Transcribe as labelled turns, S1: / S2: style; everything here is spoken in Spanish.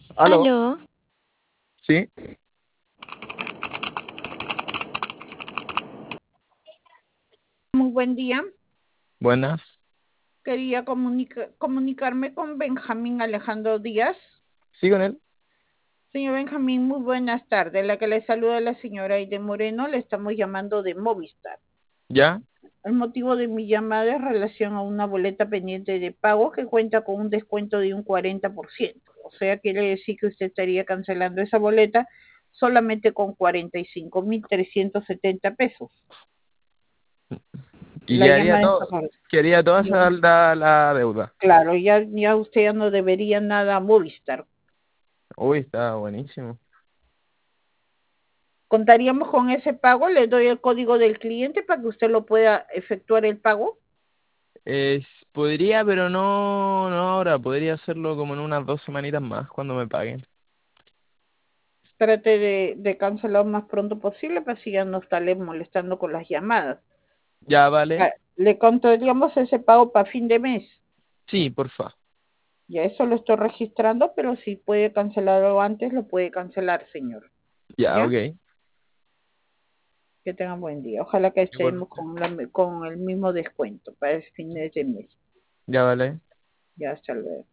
S1: Aló,
S2: Aló,
S1: sí,
S3: Muy buen día.
S1: buenas,
S3: Quería comunicarme con Benjamín Alejandro Díaz.
S1: sí con él,
S3: Señor Benjamín, muy buenas tardes. La que le saluda la señora Aide Moreno, le estamos llamando de Movistar.
S1: ya,
S3: El motivo de mi llamada es en relación a una boleta pendiente de pago que cuenta con un descuento de un 40%. O sea, quiere decir que usted estaría cancelando esa boleta solamente con 45.370 pesos.
S1: y
S3: La
S1: ya haría
S3: llamada está
S1: todo,
S3: por...
S1: quería toda la deuda.
S3: Claro, ya usted ya no debería nada a Movistar.
S1: Uy, está buenísimo.
S3: Contaríamos con ese pago, le doy el código del cliente para que usted lo pueda efectuar el pago.
S1: Podría, pero no ahora, podría hacerlo como en unas 2 semanitas más cuando me paguen.
S3: Trate de cancelar lo más pronto posible para así ya no estarle molestando con las llamadas.
S1: Ya, vale,
S3: Le contaríamos ese pago para fin de mes.
S1: sí, porfa.
S3: Ya eso lo estoy registrando, pero si puede cancelarlo antes, lo puede cancelar, señor.
S1: Ya,
S3: ¿Ya?
S1: ok.
S3: Que tengan buen día. Ojalá que estemos
S1: Igualmente.
S3: con el mismo descuento para el fin de mes.
S1: Ya, vale.
S3: Ya, hasta luego.